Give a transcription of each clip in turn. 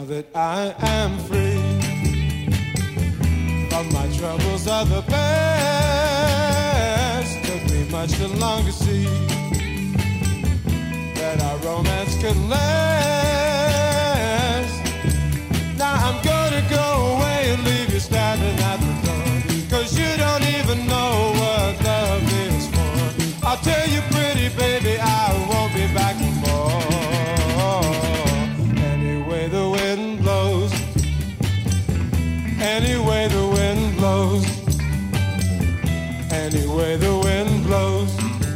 that I am free from my troubles of the past. Took me much too long to see that our romance could last. Now I'm gonna go away and leave you standing at the door, 'cause you don't even know what love is for. I'll tell you pretty baby, I won't be back no more. Anyway the wind blows, anyway the wind blows, anyway the wind blows.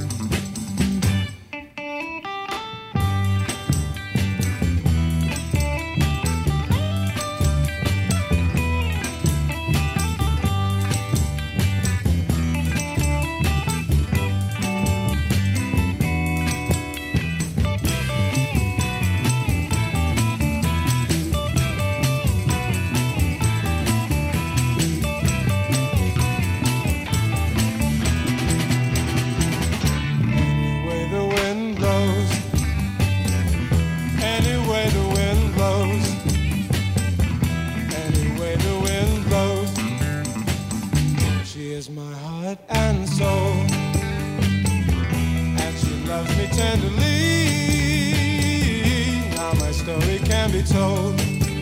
Told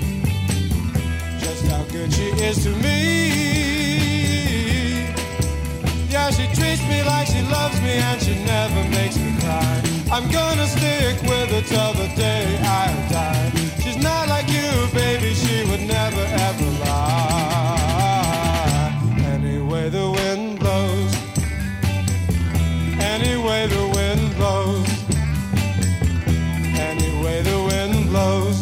just how good she is to me. Yeah, she treats me like she loves me and she never makes me cry. I'm gonna stick with her till the day I die. She's not like you, baby, she would never ever lie. Anyway the wind blows, anyway the wind blows, anyway the wind blows.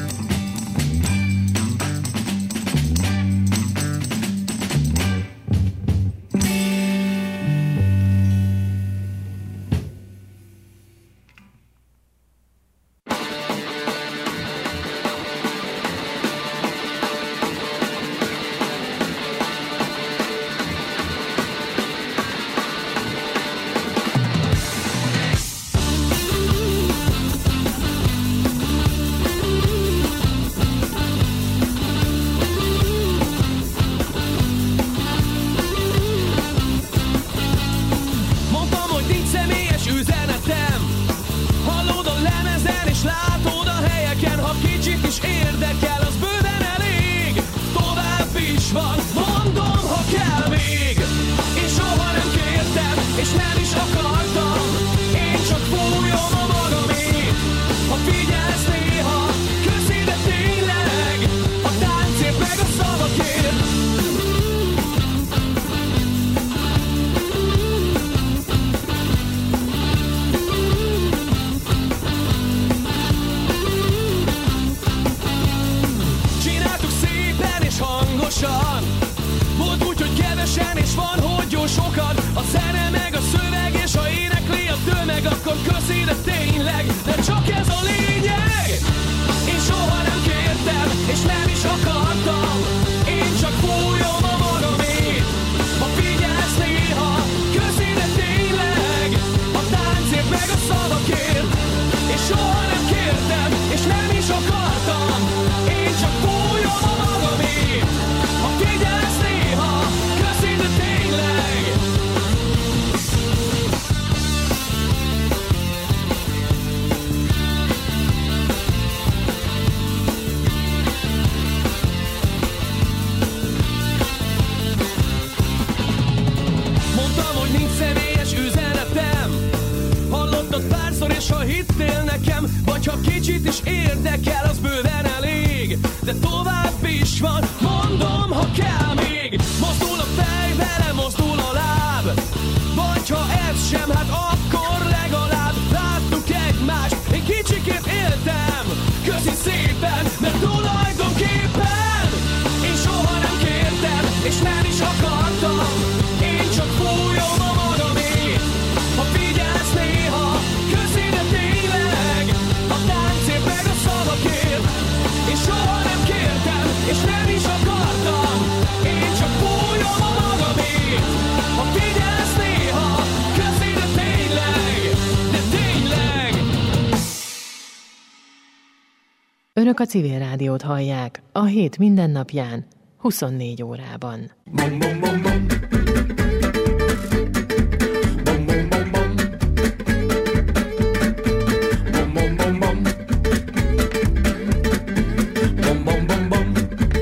Volt úgy, hogy kevesen, és van, hogy jó sokan. A zene meg a szöveg, és ha énekli a tömeg, akkor köszi, de tényleg, de csak ez a lényeg. Én soha nem kértem, és nem is akartam, én csak fújom a magamét. Ha figyelsz néha, köszi, de tényleg, a táncért meg a szavakért. És soha nem kértem, és nem is akartam, én csak fújom a magamét. Ha figyelsz néha, köszi, de tényleg. Mondtam, hogy nincs személyes üzenetem, hallottad párszor, és ha hittél nekem, vagy ha kicsit is érdekel, az bőven elég. De tovább is van, mondom, ha kell még. Mozdul a fej, vele mozdul a láb, vagy ha ez sem, hát akkor legalább láttuk egymást. Én kicsikét éltem, köszi szépen, mert tulajdonképpen én soha nem kértem, és nem is akartam, én csak fújom a magamét. Ha figyelsz néha, köszi, de tényleg, a táncért meg a szavakért. Én soha nem kértem, és nem is akartam, én csak fújom a magamét. Ha figyelsz néha, köszi, de tényleg. Önök a Civil Rádiót hallják a hét mindennapján, 24 órában. Bom, bom, bom, bom. Bom, bom, bom, bom. Bom, bom, bom, bom. Bom, bom, bom, bom.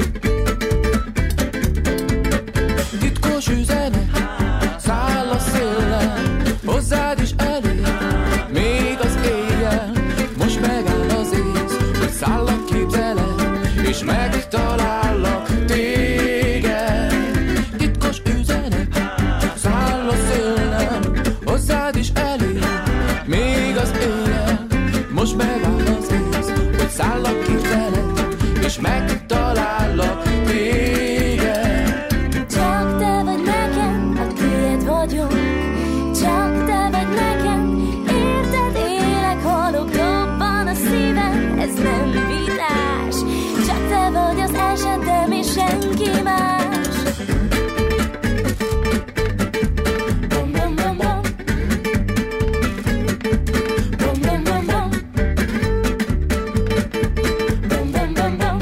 Titkos üzenet száll a széllel, hozzád is elég, még az éjjel. Most megáll az ész, hogy szállak képzeled, és megtalállak téged. Titkos üzenet száll a széllel, hozzád is elég, még az éjjel. Most megáll az ész, hogy szállak képzeled, és megtalállak téged. Csak te vagy nekem, a tiéd vagyok. Csak te vagy nekem, érted, élek, halok, dobban a szívem. Ez nem vitás, csak te vagy az esetem és senki más. Bom, bom, bom, bom. Bom, bom, bom, bom. Bom, bom, bom, bom.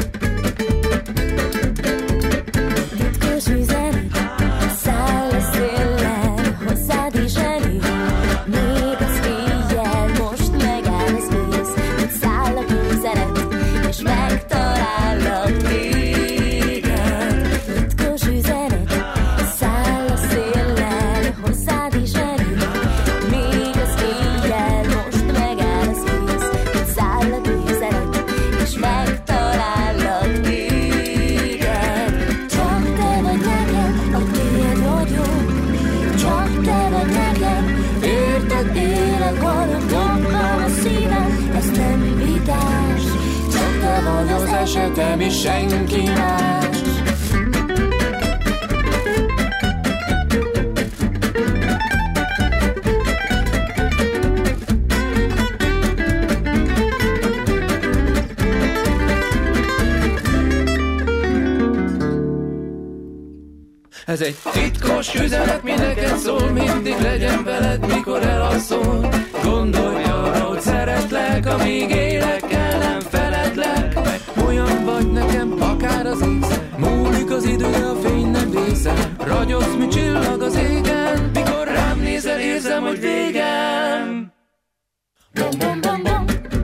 Titkos üzenet száll a széllel, hozzád is elég, még az éjjel. Most megáll az ész, hogy száll a képzelet, és megtalállak téged. Titkos üzenet száll a széllel, hozzád is elég, még az éjjel. Most megáll az ész, hogy száll a képzelet, és megtalállak téged. Csak te vagy nekem, a tiéd vagyok. Csak te vagy nekem, érted, élek, halok, dobban a szívem. Ez nem vitás, csak te vagy az esetem és senki más. Ez egy titkos üzenet, mi neked szól, mindig legyen veled, mikor elalszol. Gondolj arra, hogy szeretlek, amíg élek, el nem feledlek. Olyan vagy nekem, akár az ész, múlik az idő, de a fény nem vészel. Ragyogsz, mint csillag az égen, mikor rám nézel, érzem, hogy végem. Bom, bom, bom, bom.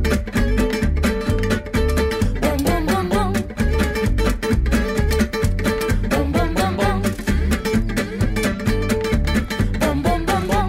Bom, bom, bom, bom. Bom, bom, bom, bom. Bom, bom, bom, bom.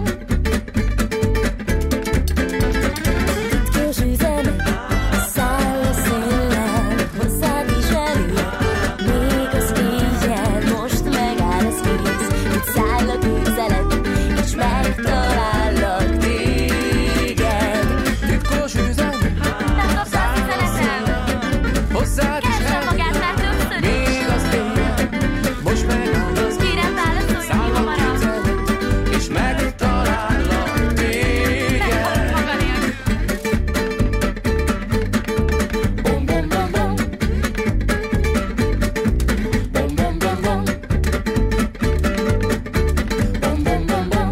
Titkos üzenet száll a széllel, hozzád is elég, még az éjjel. Most megáll az ész, hogy száll a képzelet, és megtalállak téged. Titkos üzenet száll a széllel, hozzád is elég, még az éjjel. Most megáll az ész, száll a képzelet, és megtalállak téged. Bom, bom, bom, bom. Bom, bom, bom, bom. Bom, bom, bom, bom.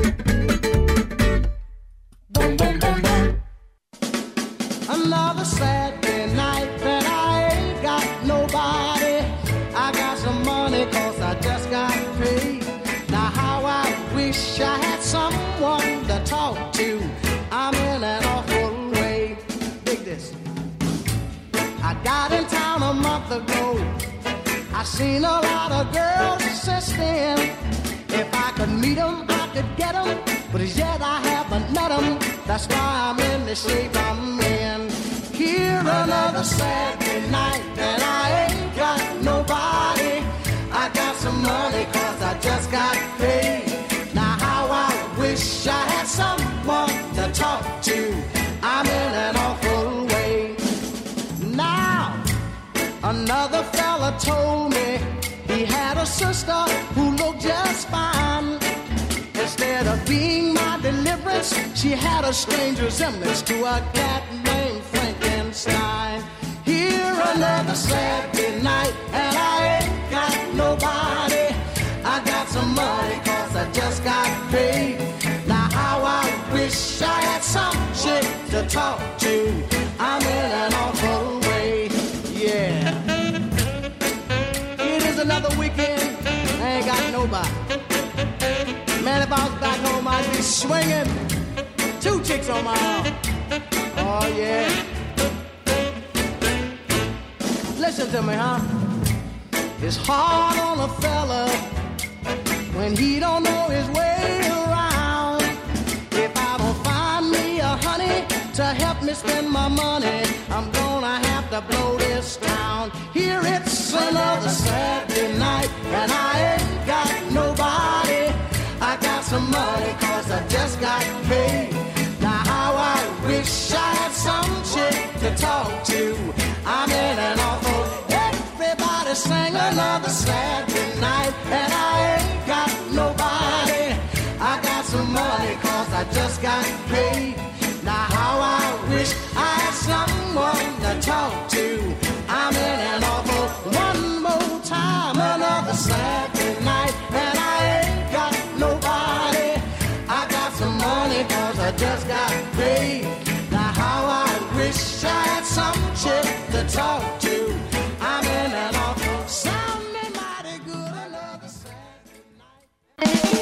Bom, bom, bom, bom. Another Saturday night and I ain't got nobody. I got some money 'cause I just got paid. Now how I wish I had someone to talk to. I'm in an awful way. Dig this. I got in town a month ago. I seen a lot of girls since then. If I could meet 'em, I could get 'em. But as yet I haven't met 'em. That's why I'm in the shape I'm in. Here another Saturday night and I ain't got nobody. I got some money 'cause I just got paid. Now how I wish I had someone to talk to. I'm in an awful way. Now another fella told me he had a sister who looked just fine. Instead of being my deliverance, she had a strange resemblance to a cat named Frankenstein. Here another Saturday night and I ain't got nobody. I got some money 'cause I just got paid. Now how I wish I had some chick to talk to. I'm in an awful I'd be swinging 2 chicks on my arm. Oh, yeah. Listen to me, huh? It's hard on a fella when he don't know his way around. If I don't find me a honey to help me spend my money, I'm gonna have to blow this town. Here it's another Saturday night, and I ain't got nobody. I got some money 'cause I just got paid. Now how I wish I had some chick to talk to. I'm in an awful, everybody sang another Saturday night, and I ain't got nobody. I got some money 'cause I just got paid. Now how I wish I had someone to talk to. I'm in an awful, one more time, another Saturday night, and I ain't got nobody. I got some money 'cause I just got paid. Now how I wish I had some chick to talk to. I'm in an awful, sounding mighty good, another Saturday night.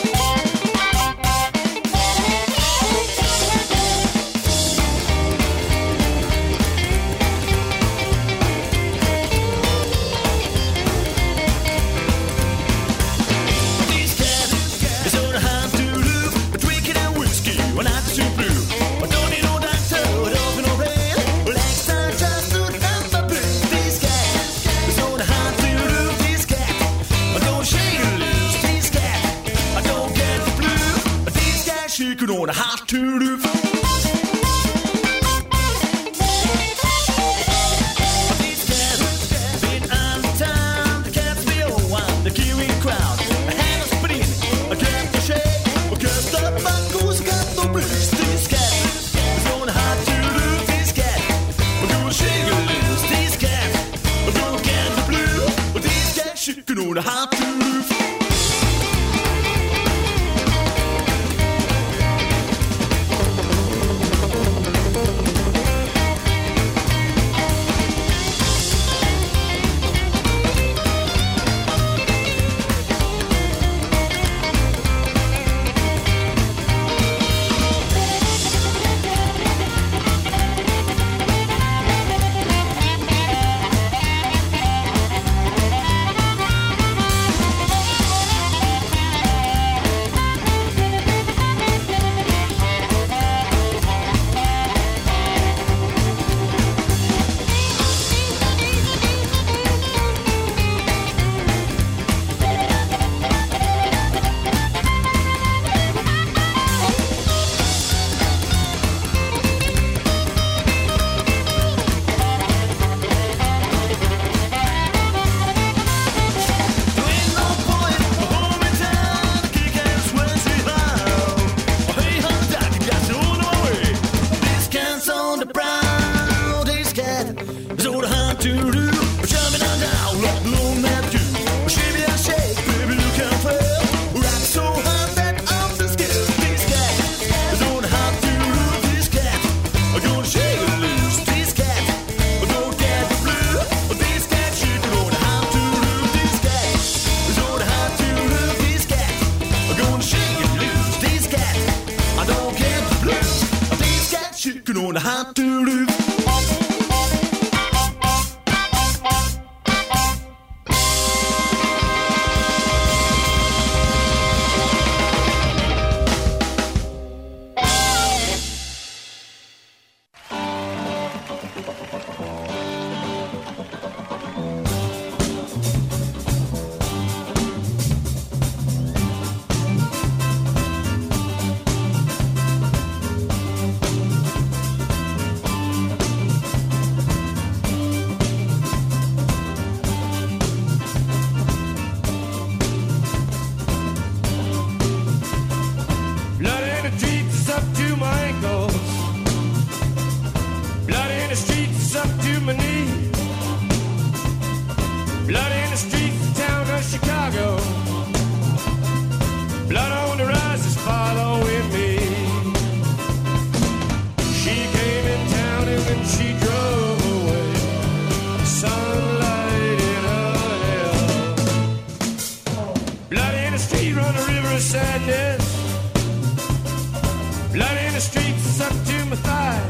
On a hot to roof. These cats been on the time. The cats be on the queuing crowd. A hand of spin, a cat to shake, a cat the bungles got the blues. These cats is on a hot to roof. These cats are gonna shake a loose. These cats are gonna get the blue. These cats shaking on a hot to roof. On a hot to roof. the streets up to my thigh.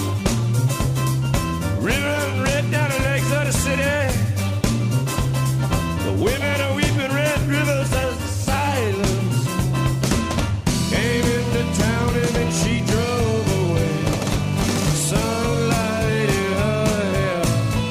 River running red down the legs of the city. The women are weeping red rivers of silence. Came into town and then she drove away. Sunlight in her hair.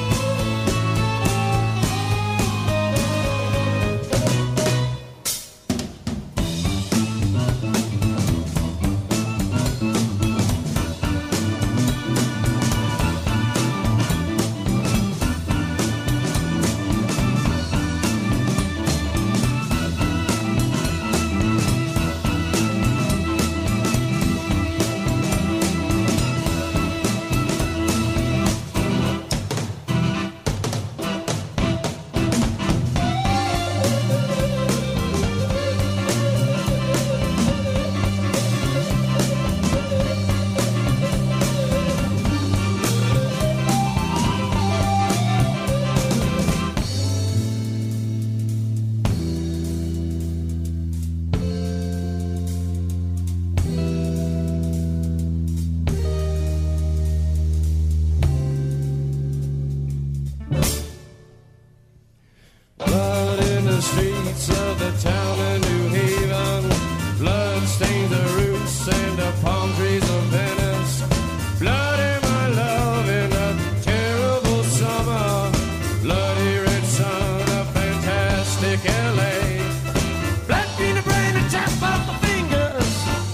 Blood in the streets of the town of New Haven. Blood stains the roots and the palm trees of Venice. Blood in my love in a terrible summer. Bloody red sun of fantastic LA. Blood in the brain and chop off the fingers.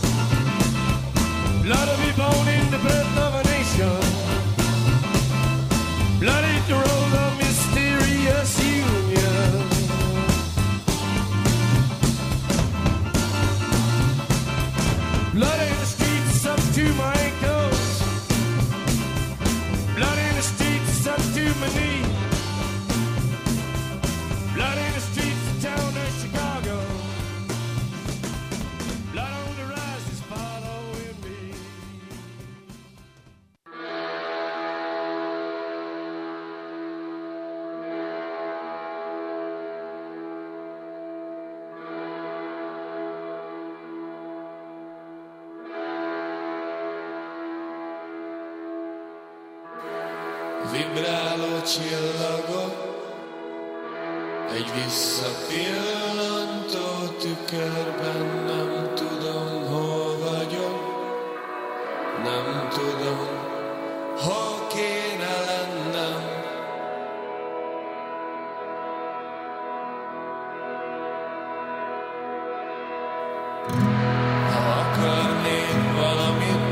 Blood of me born in the birth of a nation. Bloody the road of mysterious union. Blood in the streets up to my ankles. Blood in the streets up to my knees. Blood in the streets of town of Chicago. Blood on the rise is following me. Vibráló csillagok, egy visszapillantó tükörben, nem tudom, hol vagyok, nem tudom, hol kéne lennem. Ha akarnék valamit,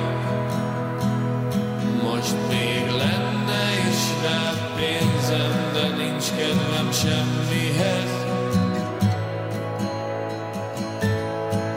most még lenne is rá pénzem, de nincs kedvem semmihez.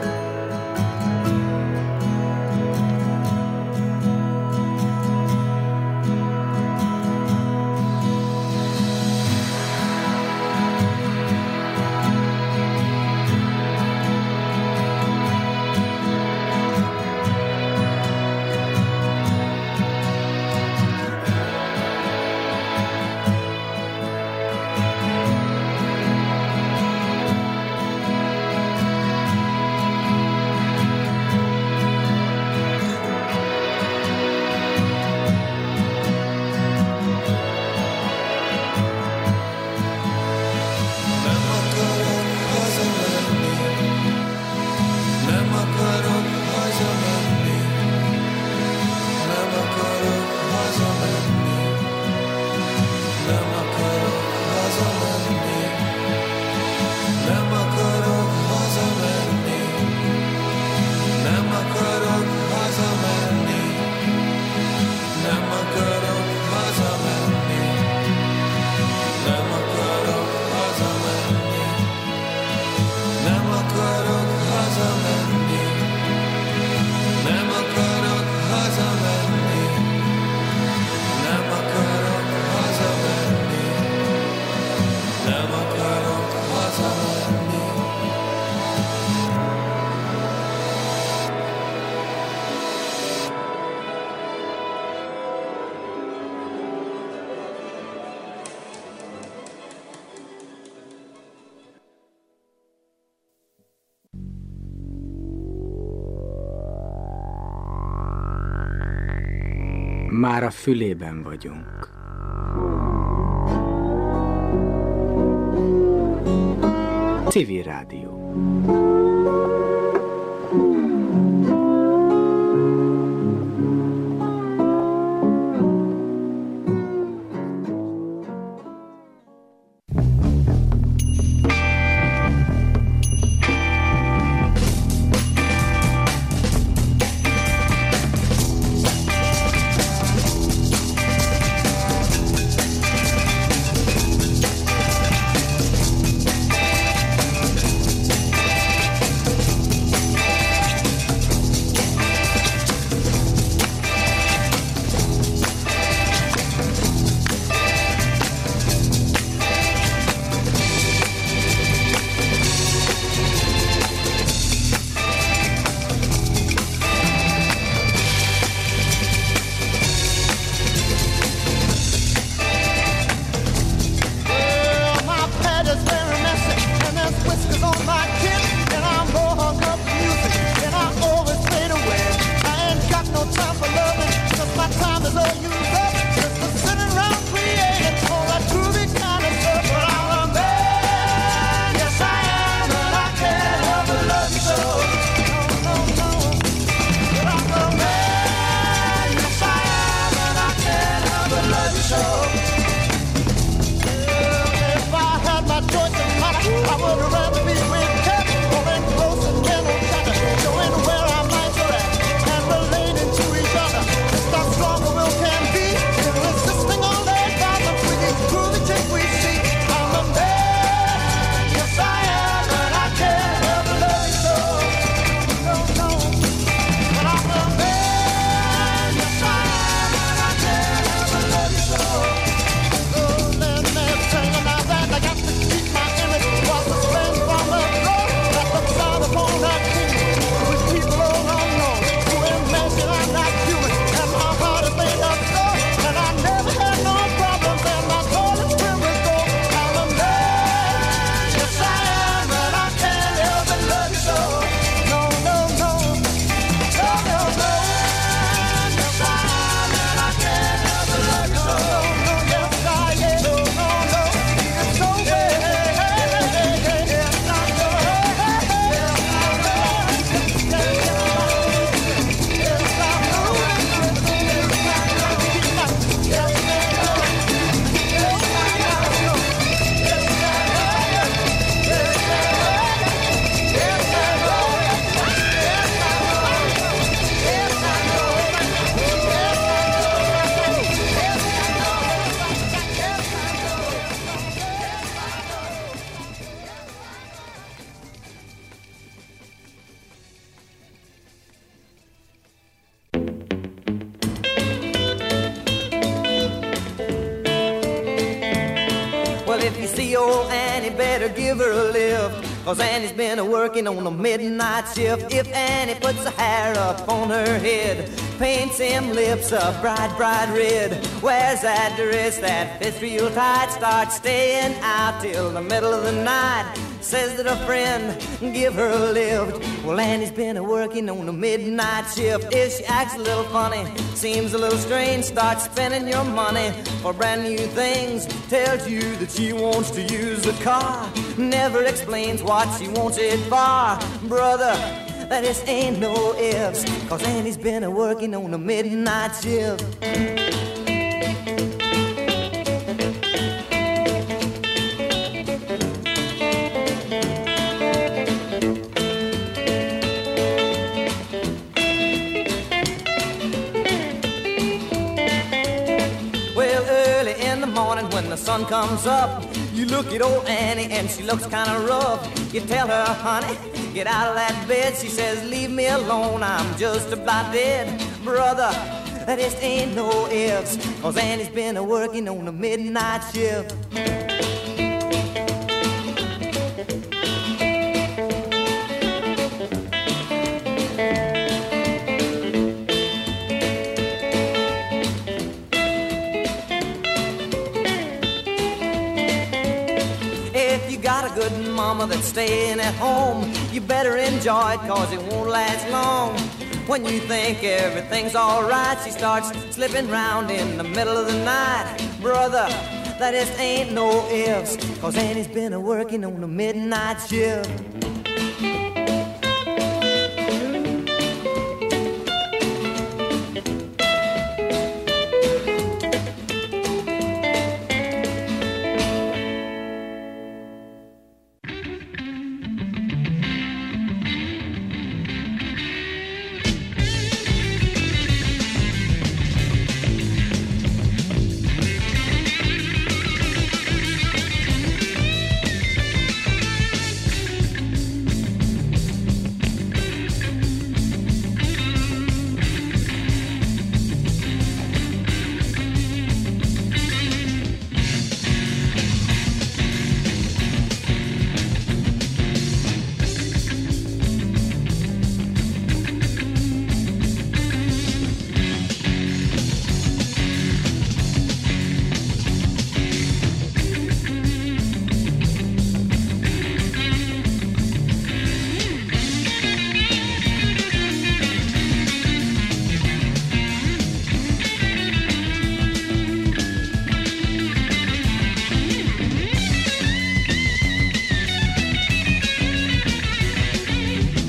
Már a fülében vagyunk. Civil Rádió. Give her a lift, 'cause Annie's been working on the midnight shift. If Annie puts her hair up on her head, paints them lips a bright, bright red, wears that dress that fits real tight, starts staying out till the middle of the night, says that a friend give her a lift. Well, Annie's been working on the midnight shift. If she acts a little funny, seems a little strange, starts spending your money for brand new things, tells you that she wants to use the car, never explains what she wants it for. Brother, that just ain't no ifs, 'cause Annie's been working on the midnight shift. When the sun comes up, you look at old Annie and she looks kind of rough. You tell her, honey, get out of that bed. She says, leave me alone, I'm just about dead. Brother, that just ain't no ifs, 'cause Annie's been working on the midnight shift. Good mama that's staying at home, you better enjoy it 'cause it won't last long. When you think everything's alright, she starts slipping round in the middle of the night. Brother, that just ain't no ifs, 'cause Annie's been a working on the midnight shift.